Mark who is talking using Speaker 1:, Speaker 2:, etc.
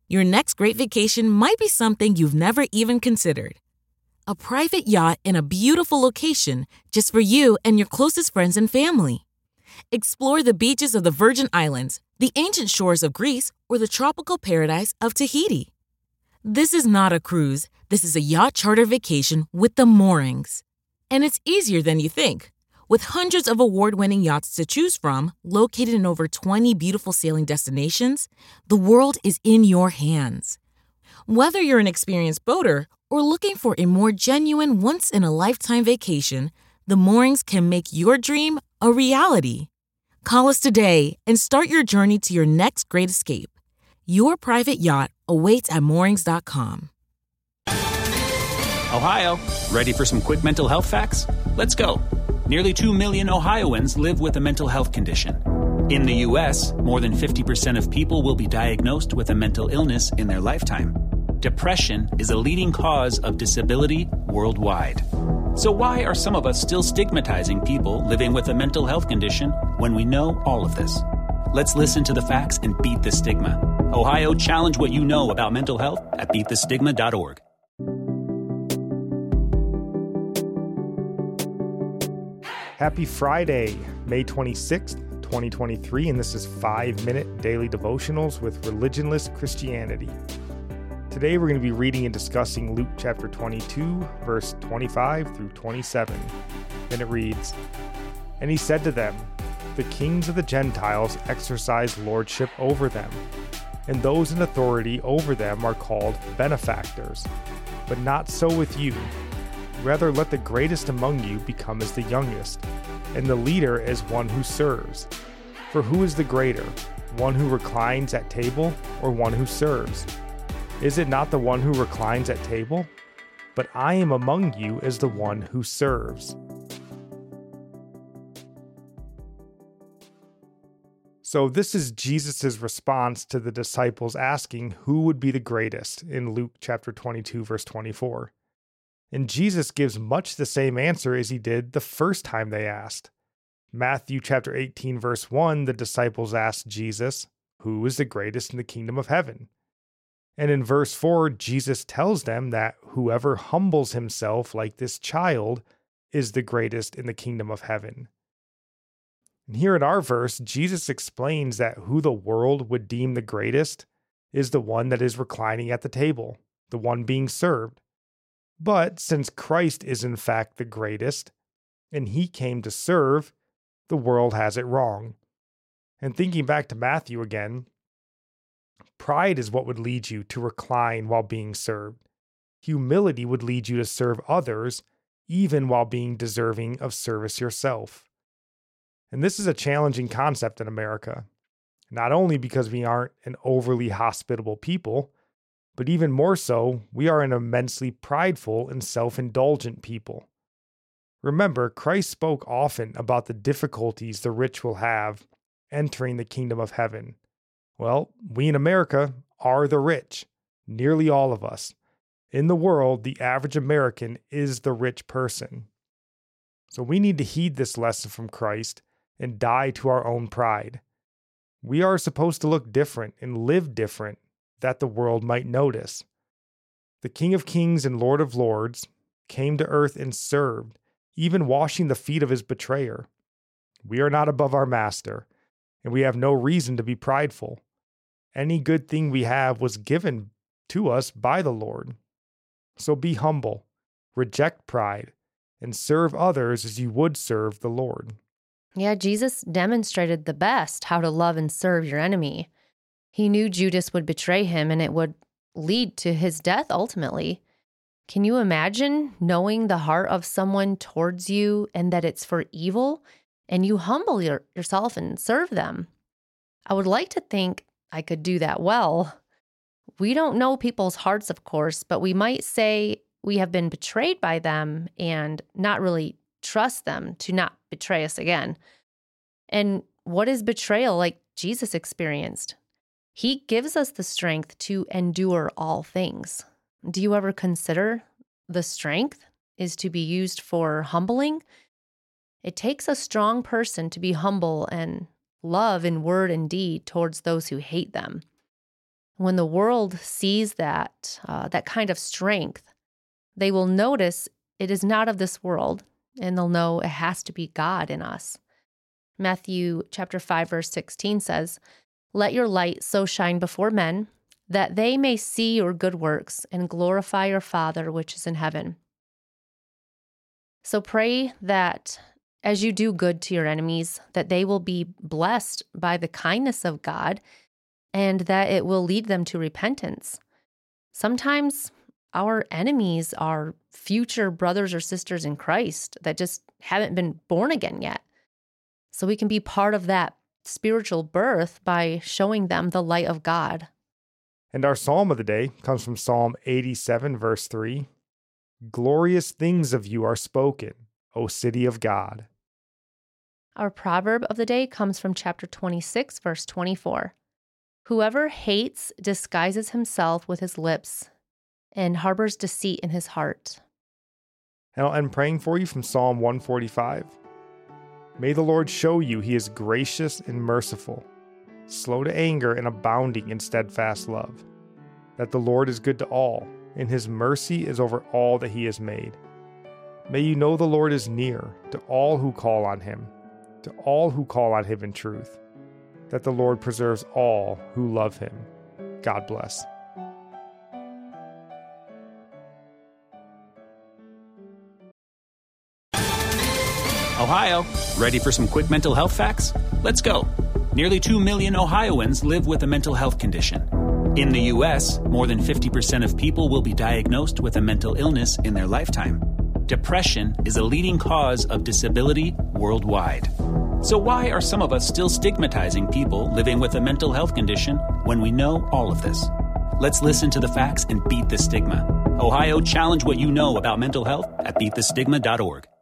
Speaker 1: Your next great vacation might be something you've never even considered. A private yacht in a beautiful location just for you and your closest friends and family. Explore the beaches of the Virgin Islands, the ancient shores of Greece, or the tropical paradise of Tahiti. This is not a cruise. This is a yacht charter vacation with the moorings. And it's easier than you think. With hundreds of award-winning yachts to choose from, located in over 20 beautiful sailing destinations, the world is in your hands. Whether you're an experienced boater or looking for a more genuine once-in-a-lifetime vacation, the moorings can make your dream a reality. Call us today and start your journey to your next great escape. Your private yacht awaits at moorings.com.
Speaker 2: Ohio, ready for some quick mental health facts? Let's go. Nearly 2 million Ohioans live with a mental health condition. In the U.S., more than 50% of people will be diagnosed with a mental illness in their lifetime. Depression is a leading cause of disability worldwide. So why are some of us still stigmatizing people living with a mental health condition when we know all of this? Let's listen to the facts and beat the stigma. Ohio, challenge what you know about mental health at beatthestigma.org.
Speaker 3: Happy Friday, May 26th, 2023, and this is 5-Minute Daily Devotionals with Religionless Christianity. Today we're going to be reading and discussing Luke chapter 22, verse 25 through 27. And it reads, "And he said to them, the kings of the Gentiles exercise lordship over them, and those in authority over them are called benefactors. But not so with you. Rather, let the greatest among you become as the youngest, and the leader as one who serves. For who is the greater, one who reclines at table or one who serves? Is it not the one who reclines at table? But I am among you as the one who serves." So this is Jesus' response to the disciples asking who would be the greatest in Luke chapter 22, verse 24. And Jesus gives much the same answer as he did the first time they asked. Matthew chapter 18, verse 1, the disciples asked Jesus, "Who is the greatest in the kingdom of heaven?" And in verse 4, Jesus tells them that whoever humbles himself like this child is the greatest in the kingdom of heaven. And here in our verse, Jesus explains that who the world would deem the greatest is the one that is reclining at the table, the one being served. But since Christ is in fact the greatest, and he came to serve, the world has it wrong. And thinking back to Matthew again, pride is what would lead you to recline while being served. Humility would lead you to serve others, even while being deserving of service yourself. And this is a challenging concept in America, not only because we aren't an overly hospitable people, but even more so, we are an immensely prideful and self-indulgent people. Remember, Christ spoke often about the difficulties the rich will have entering the kingdom of heaven. Well, we in America are the rich, nearly all of us. In the world, the average American is the rich person. So we need to heed this lesson from Christ and die to our own pride. We are supposed to look different and live different, that the world might notice. The King of Kings and Lord of Lords came to earth and served, even washing the feet of his betrayer. We are not above our master, and we have no reason to be prideful. Any good thing we have was given to us by the Lord. So be humble, reject pride, and serve others as you would serve the Lord.
Speaker 4: Yeah, Jesus demonstrated the best how to love and serve your enemy. He knew Judas would betray him and it would lead to his death ultimately. Can you imagine knowing the heart of someone towards you and that it's for evil, and you humble yourself and serve them? I would like to think I could do that well. We don't know people's hearts, of course, but we might say we have been betrayed by them and not really trust them to not betray us again. And what is betrayal like Jesus experienced? He gives us the strength to endure all things. Do you ever consider the strength is to be used for humbling? It takes a strong person to be humble and love in word and deed towards those who hate them. When the world sees that kind of strength, they will notice it is not of this world, and they'll know it has to be God in us. Matthew chapter 5, verse 16 says, "Let your light so shine before men, that they may see your good works and glorify your Father which is in heaven." So pray that as you do good to your enemies, that they will be blessed by the kindness of God and that it will lead them to repentance. Sometimes our enemies are future brothers or sisters in Christ that just haven't been born again yet. So we can be part of that spiritual birth by showing them the light of God.
Speaker 3: And our psalm of the day comes from Psalm 87, verse 3. "Glorious things of you are spoken, O city of God."
Speaker 4: Our proverb of the day comes from chapter 26, verse 24. "Whoever hates disguises himself with his lips and harbors deceit in his heart."
Speaker 3: And I'll end praying for you from Psalm 145. "May the Lord show you he is gracious and merciful, slow to anger and abounding in steadfast love, that the Lord is good to all, and his mercy is over all that he has made. May you know the Lord is near to all who call on him in truth, that the Lord preserves all who love him." God bless.
Speaker 2: Ohio, ready for some quick mental health facts? Let's go. Nearly 2 million Ohioans live with a mental health condition. In the U.S., more than 50% of people will be diagnosed with a mental illness in their lifetime. Depression is a leading cause of disability worldwide. So why are some of us still stigmatizing people living with a mental health condition when we know all of this? Let's listen to the facts and beat the stigma. Ohio, challenge what you know about mental health at beatthestigma.org.